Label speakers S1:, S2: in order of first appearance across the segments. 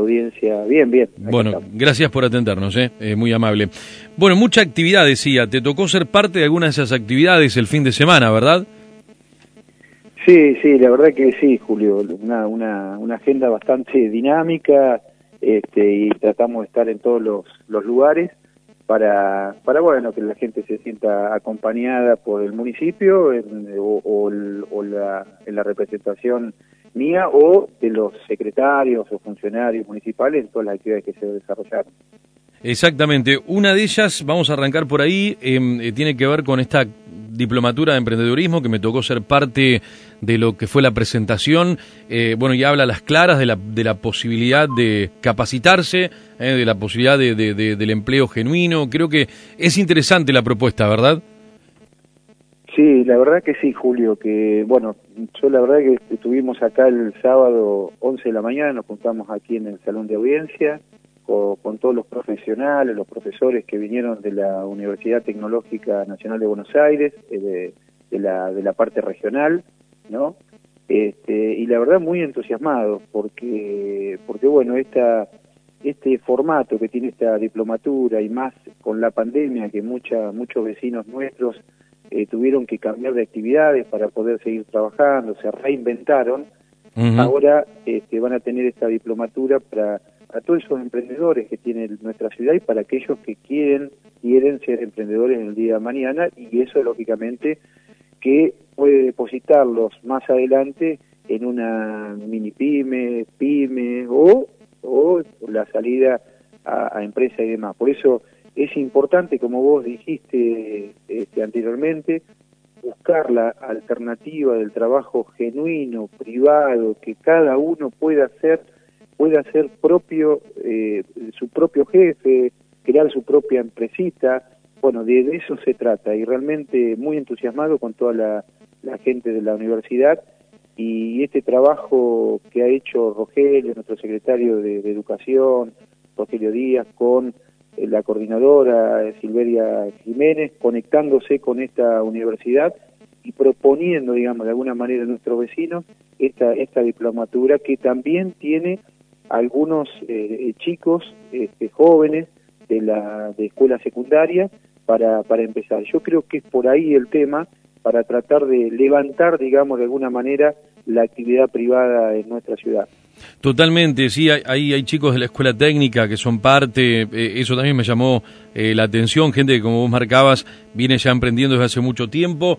S1: audiencia. Bien, bien.
S2: Bueno, gracias por atendernos, muy amable. Bueno, mucha actividad, decía. Te tocó ser parte de alguna de esas actividades el fin de semana, ¿verdad?
S1: Sí, la verdad que sí, Julio. Una agenda bastante dinámica, y tratamos de estar en todos los lugares para bueno, que la gente se sienta acompañada por el municipio en la representación mía o de los secretarios o funcionarios municipales en todas las actividades que se desarrollaron.
S2: Exactamente. Una de ellas, vamos a arrancar por ahí, tiene que ver con esta diplomatura de emprendedurismo que me tocó ser parte de lo que fue la presentación. Bueno, y habla a las claras de la posibilidad de capacitarse, de la posibilidad del empleo genuino. Creo que es interesante la propuesta, ¿verdad?
S1: Sí, la verdad que sí, Julio, que bueno, yo la verdad que estuvimos acá el sábado 11 de la mañana, nos juntamos aquí en el salón de audiencia con todos los profesionales, los profesores que vinieron de la Universidad Tecnológica Nacional de Buenos Aires, de la parte regional, ¿no? Y la verdad muy entusiasmados porque bueno, este formato que tiene esta diplomatura y más con la pandemia que muchos vecinos nuestros tuvieron que cambiar de actividades para poder seguir trabajando, se reinventaron. Ahora van a tener esta diplomatura para todos esos emprendedores que tiene nuestra ciudad y para aquellos que quieren ser emprendedores en el día de mañana, y eso lógicamente que puede depositarlos más adelante en una mini pyme o la salida a empresa y demás. Por eso es importante, como vos dijiste anteriormente, buscar la alternativa del trabajo genuino, privado, que cada uno pueda ser propio, su propio jefe, crear su propia empresita. Bueno, de eso se trata, y realmente muy entusiasmado con toda la gente de la universidad, y este trabajo que ha hecho Rogelio, nuestro secretario de Educación, Rogelio Díaz, con la coordinadora Silveria Jiménez, conectándose con esta universidad y proponiendo, digamos, de alguna manera a nuestros vecinos esta diplomatura que también tiene algunos chicos jóvenes de escuela secundaria para empezar. Yo creo que es por ahí el tema, para tratar de levantar, digamos, de alguna manera la actividad privada en nuestra ciudad.
S2: Totalmente, sí, hay chicos de la escuela técnica que son parte, eso también me llamó la atención, gente que, como vos marcabas, viene ya emprendiendo desde hace mucho tiempo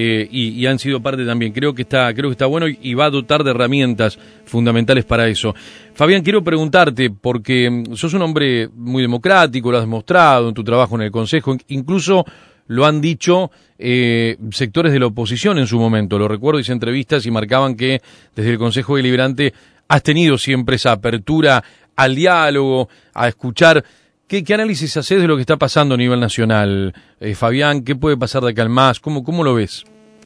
S2: y han sido parte también. Creo que está bueno y va a dotar de herramientas fundamentales para eso. Fabián, quiero preguntarte, porque sos un hombre muy democrático, lo has demostrado en tu trabajo en el Consejo, incluso lo han dicho sectores de la oposición en su momento. Lo recuerdo, hice entrevistas y marcaban que desde el Consejo Deliberante has tenido siempre esa apertura al diálogo, a escuchar. ¿Qué análisis haces de lo que está pasando a nivel nacional, Fabián? ¿Qué puede pasar de acá al más? ¿Cómo lo ves?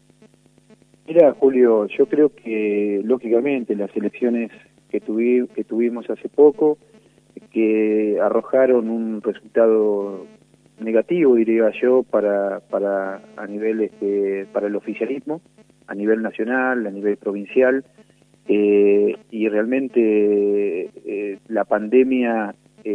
S1: Mira, Julio, yo creo que, lógicamente, las elecciones que tuvimos hace poco, que arrojaron un resultado negativo, diría yo, para a nivel para el oficialismo, a nivel nacional, a nivel provincial, y realmente la pandemia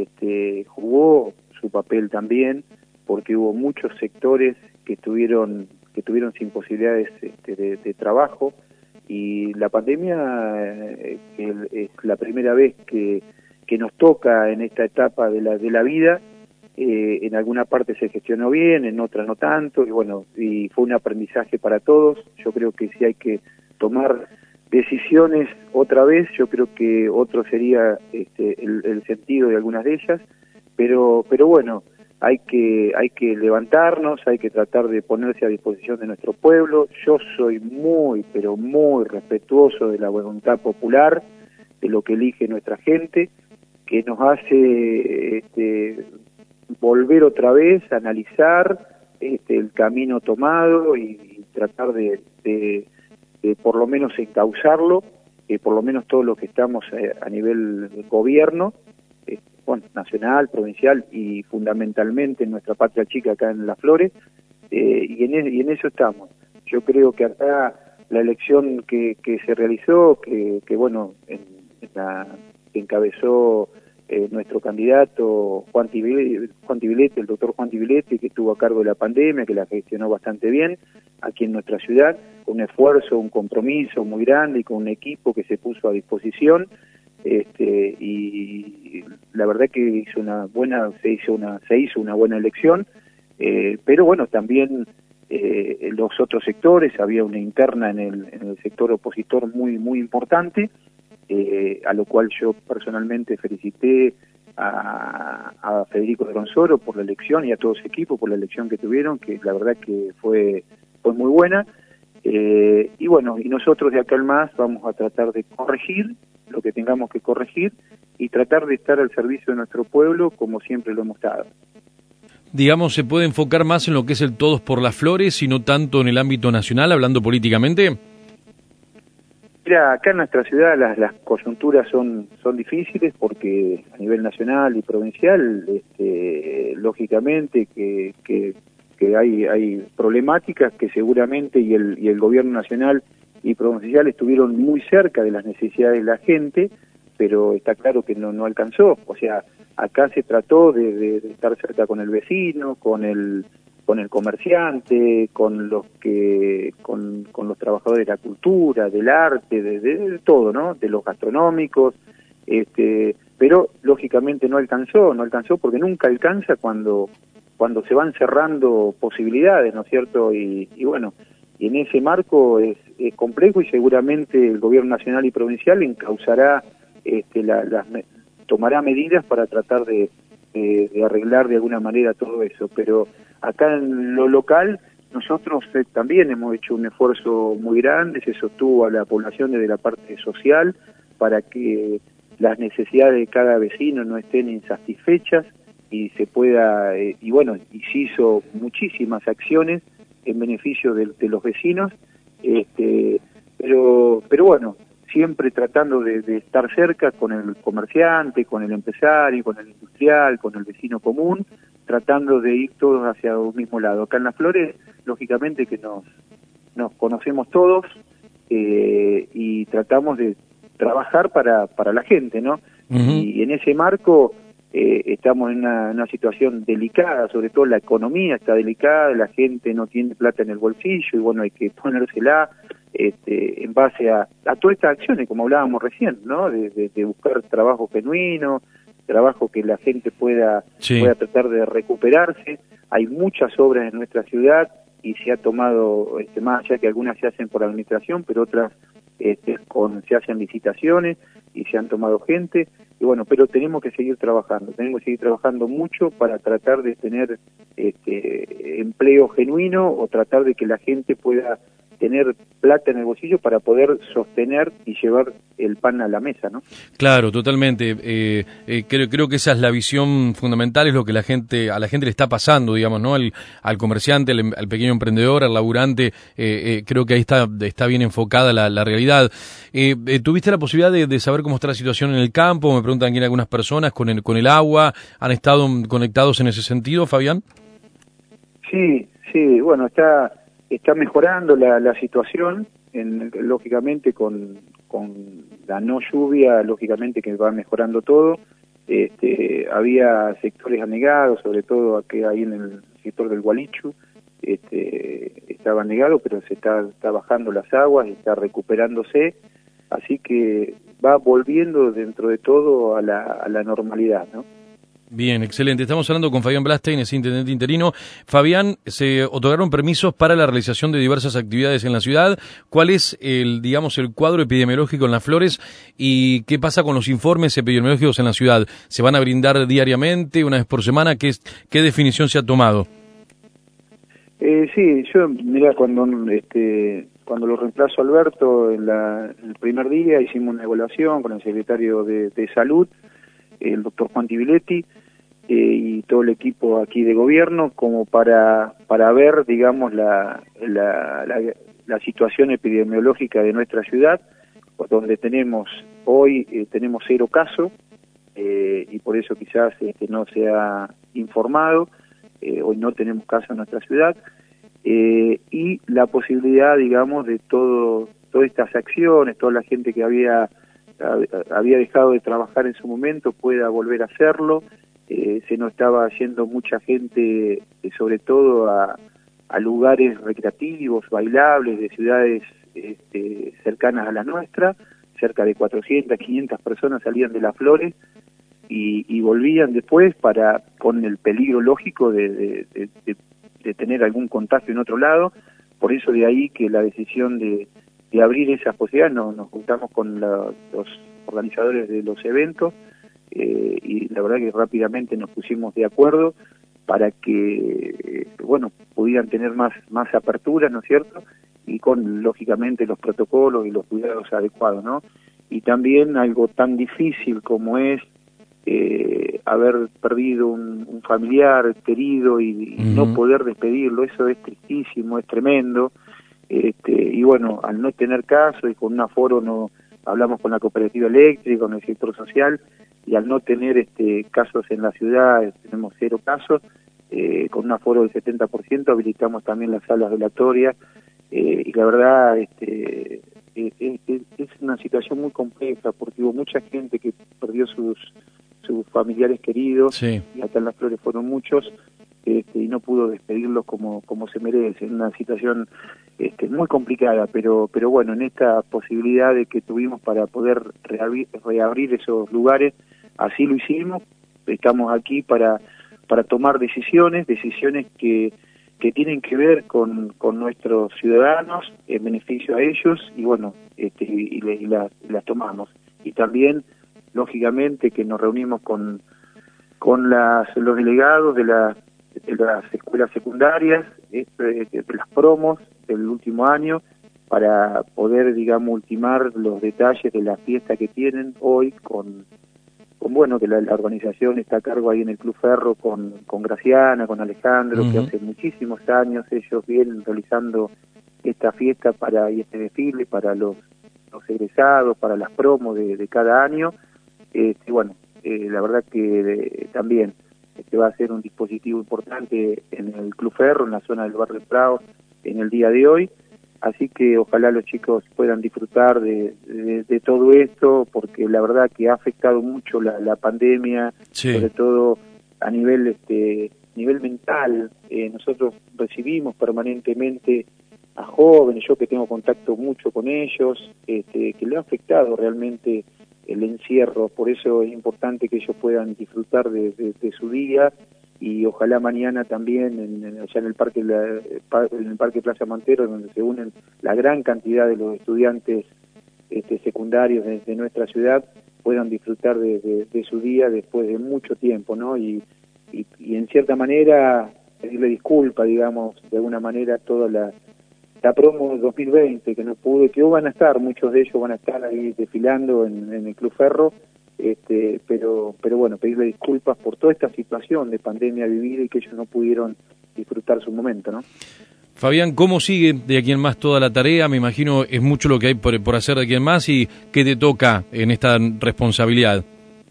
S1: jugó su papel también, porque hubo muchos sectores que estuvieron sin posibilidades de trabajo, y la pandemia que es la primera vez que nos toca en esta etapa de la vida. En alguna parte se gestionó bien, en otra no tanto, y bueno, y fue un aprendizaje para todos. Yo creo que si hay que tomar decisiones otra vez, yo creo que otro sería el sentido de algunas de ellas, pero bueno, hay que levantarnos, hay que tratar de ponerse a disposición de nuestro pueblo. Yo soy muy, pero muy respetuoso de la voluntad popular, de lo que elige nuestra gente, que nos hace volver otra vez a analizar el camino tomado y tratar de por lo menos encauzarlo, por lo menos todos los que estamos a nivel gobierno, bueno, nacional, provincial y fundamentalmente en nuestra patria chica acá en Las Flores, y en eso estamos. Yo creo que acá la elección que se realizó, que bueno, en que encabezó nuestro candidato Juan Tibilete, el doctor Juan Tibilete, que estuvo a cargo de la pandemia, que la gestionó bastante bien aquí en nuestra ciudad, con un esfuerzo, un compromiso muy grande y con un equipo que se puso a disposición. Y la verdad que se hizo una buena elección, pero bueno, también en los otros sectores había una interna en el sector opositor muy importante, a lo cual yo personalmente felicité a Federico de Ronsoro por la elección y a todo su equipo por la elección que tuvieron, que la verdad que fue muy buena. Y bueno, y nosotros de acá en más vamos a tratar de corregir lo que tengamos que corregir y tratar de estar al servicio de nuestro pueblo como siempre lo hemos estado.
S2: Digamos, ¿se puede enfocar más en lo que es el Todos por las Flores y no tanto en el ámbito nacional, hablando políticamente?
S1: Mira, acá en nuestra ciudad las coyunturas son difíciles porque a nivel nacional y provincial, lógicamente que hay problemáticas que seguramente y el gobierno nacional y provincial estuvieron muy cerca de las necesidades de la gente, pero está claro que no alcanzó. O sea, acá se trató de estar cerca con el vecino, con el comerciante, con los trabajadores de la cultura, del arte, de todo, ¿no? De los gastronómicos, pero lógicamente no alcanzó porque nunca alcanza cuando se van cerrando posibilidades, ¿no es cierto? Y bueno, y en ese marco es complejo y seguramente el gobierno nacional y provincial encauzará, tomará medidas para tratar de arreglar de alguna manera todo eso. Pero acá en lo local nosotros también hemos hecho un esfuerzo muy grande, se sostuvo a la población desde la parte social para que las necesidades de cada vecino no estén insatisfechas y se pueda, y bueno, y se hizo muchísimas acciones en beneficio de los vecinos, pero bueno, siempre tratando de estar cerca con el comerciante, con el empresario, con el industrial, con el vecino común, tratando de ir todos hacia un mismo lado. Acá en Las Flores, lógicamente que nos conocemos todos y tratamos de trabajar para la gente, ¿no? Y en ese marco estamos en una situación delicada, sobre todo la economía está delicada, la gente no tiene plata en el bolsillo y bueno, hay que ponérsela en base a todas estas acciones, como hablábamos recién, ¿no? De buscar trabajo genuino, trabajo que la gente pueda tratar de recuperarse. Hay muchas obras en nuestra ciudad y se ha tomado, más allá que algunas se hacen por administración, pero otras se hacen licitaciones y se han tomado gente, y bueno, pero tenemos que seguir trabajando mucho para tratar de tener empleo genuino o tratar de que la gente pueda tener plata en el bolsillo para poder sostener y llevar el pan a la mesa, ¿no?
S2: Claro, totalmente. Creo que esa es la visión fundamental, es lo que a la gente le está pasando, digamos, ¿no? Al comerciante, al pequeño emprendedor, al laburante, creo que ahí está bien enfocada la realidad. ¿Tuviste la posibilidad de saber cómo está la situación en el campo? Me preguntan aquí algunas personas con el agua. ¿Han estado conectados en ese sentido, Fabián?
S1: Sí, bueno, está mejorando la situación, lógicamente con la no lluvia, lógicamente que va mejorando todo. Había sectores anegados, sobre todo aquí ahí en el sector del Gualichu, estaba anegado, pero se está bajando las aguas y está recuperándose, así que va volviendo dentro de todo a la normalidad, ¿no?
S2: Bien, excelente. Estamos hablando con Fabián Blastein, es intendente interino. Fabián, se otorgaron permisos para la realización de diversas actividades en la ciudad. ¿Cuál es el cuadro epidemiológico en Las Flores y qué pasa con los informes epidemiológicos en la ciudad? ¿Se van a brindar diariamente, una vez por semana? ¿Qué definición se ha tomado?
S1: Sí, yo, mira, cuando lo reemplazo a Alberto en el primer día hicimos una evaluación con el secretario de Salud, el doctor Juan Tibilete, y todo el equipo aquí de gobierno, como para ver, digamos, la situación epidemiológica de nuestra ciudad, donde tenemos 0 casos, y por eso quizás no se ha informado, hoy no tenemos casos en nuestra ciudad, y la posibilidad, digamos, de todas estas acciones, toda la gente que había había dejado de trabajar en su momento pueda volver a hacerlo. Se nos estaba yendo mucha gente, sobre todo a lugares recreativos, bailables, de ciudades cercanas a la nuestra. Cerca de 400, 500 personas salían de Las Flores y volvían después con el peligro lógico de tener algún contagio en otro lado. Por eso de ahí que la decisión de abrir esas posibilidades, nos juntamos con los organizadores de los eventos y la verdad que rápidamente nos pusimos de acuerdo para que, pudieran tener más apertura, ¿no es cierto? Y con, lógicamente, los protocolos y los cuidados adecuados, ¿no? Y también algo tan difícil como es haber perdido un familiar querido y no poder despedirlo, eso es tristísimo, es tremendo. Y bueno, al no tener caso y con un aforo, hablamos con la cooperativa eléctrica, con el sector social, y al no tener casos en la ciudad, tenemos 0 casos, con un aforo del 70%, habilitamos también las salas velatorias, y la verdad es una situación muy compleja, porque hubo mucha gente que perdió sus familiares queridos,
S2: sí.
S1: y acá en Las Flores fueron muchos, y no pudo despedirlos como se merece, en una situación muy complicada, pero bueno, en esta posibilidad de que tuvimos para poder reabrir esos lugares, así lo hicimos. Estamos aquí para tomar decisiones que tienen que ver con nuestros ciudadanos, en beneficio a ellos, y bueno, y las tomamos. Y también, lógicamente, que nos reunimos con los delegados de las escuelas secundarias, de las promos del último año, para poder, digamos, ultimar los detalles de la fiesta que tienen hoy que la organización está a cargo ahí en el Club Ferro con Graciana, con Alejandro, que hace muchísimos años ellos vienen realizando esta fiesta y este desfile para los egresados, para las promos de cada año. La verdad que también va a ser un dispositivo importante en el Club Ferro, en la zona del barrio Prado, en el día de hoy. Así que ojalá los chicos puedan disfrutar de todo esto, porque la verdad que ha afectado mucho la pandemia,
S2: sí.
S1: Sobre todo a nivel mental. Nosotros recibimos permanentemente a jóvenes, yo que tengo contacto mucho con ellos, que le ha afectado realmente el encierro. Por eso es importante que ellos puedan disfrutar de su día, y ojalá mañana también allá en el parque Plaza Montero, donde se unen la gran cantidad de los estudiantes secundarios de nuestra ciudad, puedan disfrutar de su día después de mucho tiempo, ¿no? Y en cierta manera pedirle disculpas, digamos, de alguna manera, a toda la promo 2020 que no pudo, que van a estar, muchos de ellos van a estar ahí desfilando en el Club Ferro, pero bueno, pedirle disculpas por toda esta situación de pandemia vivida y que ellos no pudieron disfrutar su momento, ¿no?
S2: Fabián, ¿cómo sigue de aquí en más toda la tarea? Me imagino es mucho lo que hay por hacer de aquí en más, y ¿qué te toca en esta responsabilidad?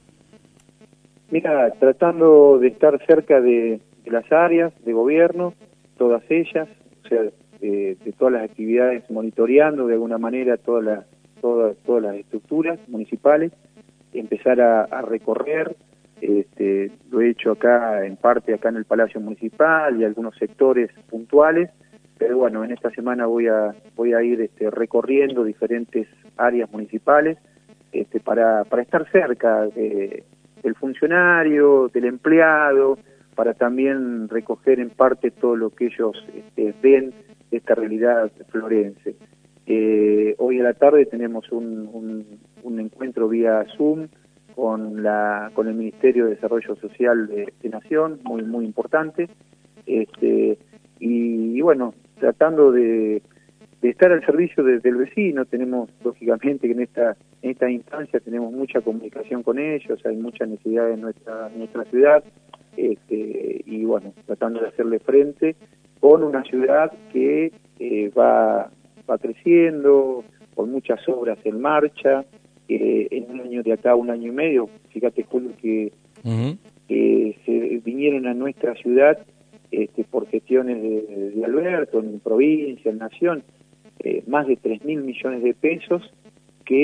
S1: Mira, tratando de estar cerca de las áreas de gobierno, todas ellas, o sea, de todas las actividades, monitoreando de alguna manera todas las estructuras municipales, empezar a recorrer. Lo he hecho acá en el Palacio Municipal y algunos sectores puntuales, pero bueno, en esta semana voy a ir recorriendo diferentes áreas municipales para estar cerca del funcionario, del empleado, para también recoger en parte todo lo que ellos ven de esta realidad florense. Hoy a la tarde tenemos un encuentro vía Zoom con el Ministerio de Desarrollo Social de Nación, muy importante, y bueno, tratando de estar al servicio del vecino. Tenemos, lógicamente, que en esta instancia tenemos mucha comunicación con ellos, hay mucha necesidad en nuestra ciudad, y bueno, tratando de hacerle frente con una ciudad que va creciendo, con muchas obras en marcha. En un año de acá, 1 año y medio, fíjate, Julio, que se vinieron a nuestra ciudad por gestiones de Alberto, en provincia, en nación, más de 3.000 millones de pesos que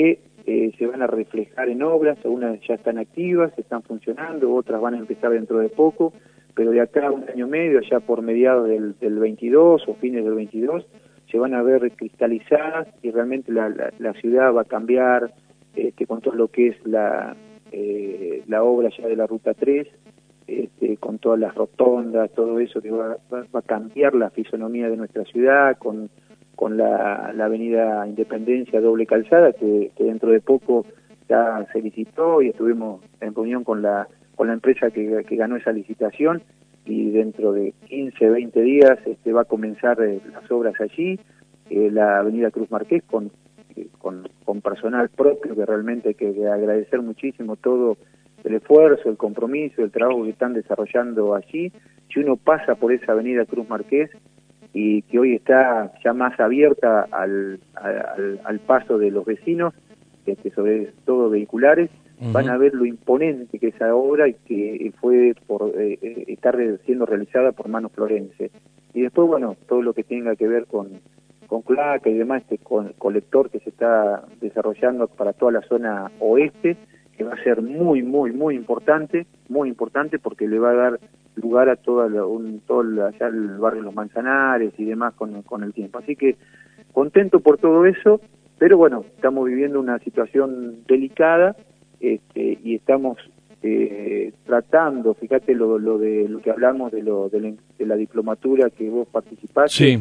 S1: se van a reflejar en obras, algunas ya están activas, están funcionando, otras van a empezar dentro de poco, pero de acá a un año y medio, ya por mediados del 22 o fines del 22, se van a ver cristalizadas y realmente la ciudad va a cambiar con todo lo que es la obra ya de la Ruta 3, con todas las rotondas, todo eso que va a cambiar la fisonomía de nuestra ciudad, con la avenida Independencia doble calzada, que dentro de poco ya se licitó y estuvimos en reunión con la empresa que ganó esa licitación, y dentro de 15, 20 días va a comenzar las obras allí, la avenida Cruz Marqués con personal propio, que realmente hay que agradecer muchísimo todo el esfuerzo, el compromiso, el trabajo que están desarrollando allí. Si uno pasa por esa avenida Cruz Marqués, y que hoy está ya más abierta al paso de los vecinos, sobre todo vehiculares, van a ver lo imponente que es esa obra y que fue por estar siendo realizada por Manos Florense. Y después, bueno, todo lo que tenga que ver con Claca y demás, con colector que se está desarrollando para toda la zona oeste, que va a ser muy importante porque le va a dar lugar a todo allá el barrio Los Manzanares y demás con el tiempo. Así que contento por todo eso, pero bueno, estamos viviendo una situación delicada, y estamos tratando, fíjate lo que hablamos de la diplomatura que vos participaste.
S2: Sí.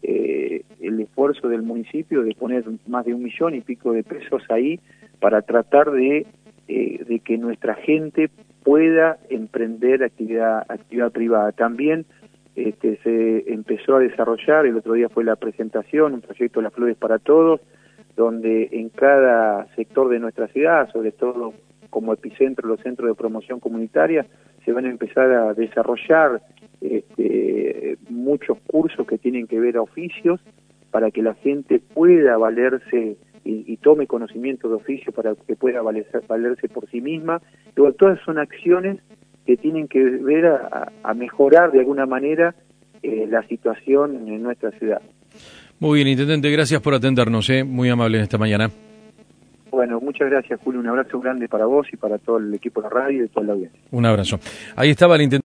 S1: El esfuerzo del municipio de poner más de 1 millón y pico de pesos ahí para tratar de que nuestra gente pueda emprender actividad privada. También se empezó a desarrollar, el otro día fue la presentación, un proyecto Las Flores para Todos, donde en cada sector de nuestra ciudad, sobre todo como epicentro los centros de promoción comunitaria, se van a empezar a desarrollar muchos cursos que tienen que ver a oficios, para que la gente pueda valerse y tome conocimiento de oficio para que pueda valerse por sí misma. Pero todas son acciones que tienen que ver a mejorar de alguna manera la situación en nuestra ciudad.
S2: Muy bien, intendente, gracias por atendernos, muy amable en esta mañana.
S1: Bueno, muchas gracias, Julio. Un abrazo grande para vos y para todo el equipo de la radio y toda la audiencia.
S2: Un abrazo. Ahí estaba el intendente.